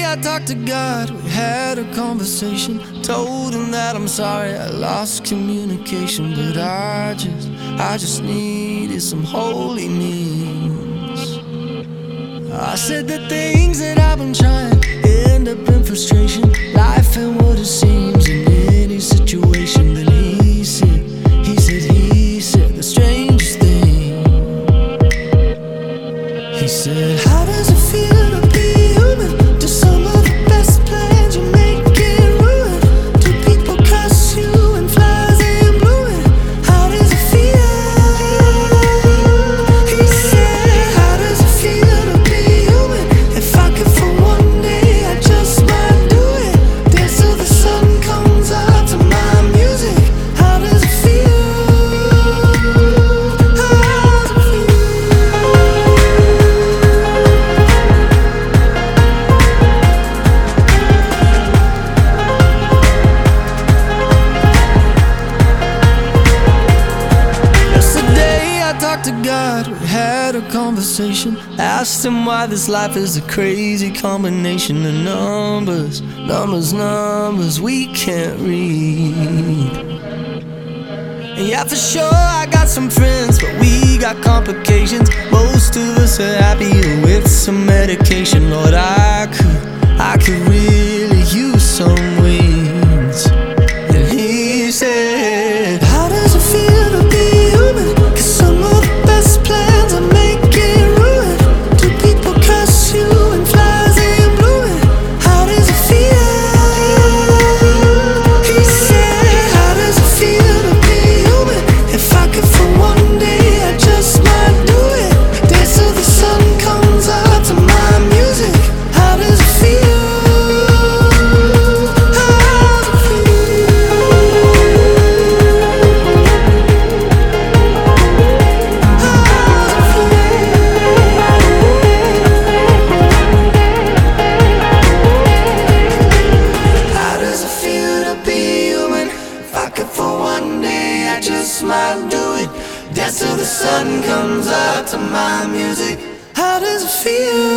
I talked to God, we had a conversation. Told him that I'm sorry I lost communication, but I just needed some holy means. I said the things that I've been trying end up in frustration. Life ain't what it seems in any situation. Then he said the strangest thing. He said, how does it feel to be human? Do some of the best plans you make get ruined? Do people cuss you and flies ain't blowing? How does it feel? He said, how does it feel to be human? If I could for one day, I just might do it. Dance till the sun comes out to my music. How does it feel? To God, we had a conversation. Asked him why this life is a crazy combination of numbers we can't read. And yeah, for sure I got some friends, but we got complications. Most of us are happier with some medication. Lord, I could really use some wings. And he said, how does it feel to be human? 'Cause some of the best plans I make get ruined. Do people cuss you and flies ain't blowing? How does it feel? He said, how does it feel to be human? If I could for one day, I just might do it. Dance till the sun comes out to my music. How does it feel? Just might do it. Dance till the sun comes out to my music. How does it feel?